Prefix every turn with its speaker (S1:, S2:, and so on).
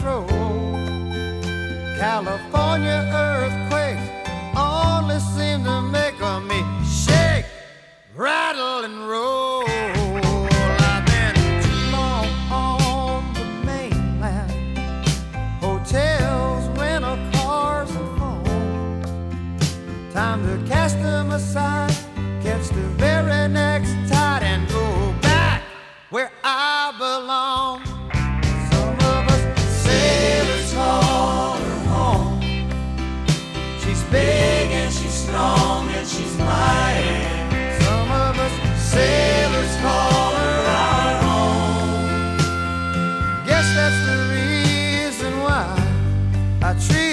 S1: control. California earthquakes only seem to make me shake, rattle, and roll. I've been too long on the mainland, hotels, rental cars, and phone. Time to cast them aside, catch the very next tide, and go back where I belong. Some of us sailors call her home. She's big and she's strong and she's mighty. Some of us sailors call her our home. Guess that's the reason why I treat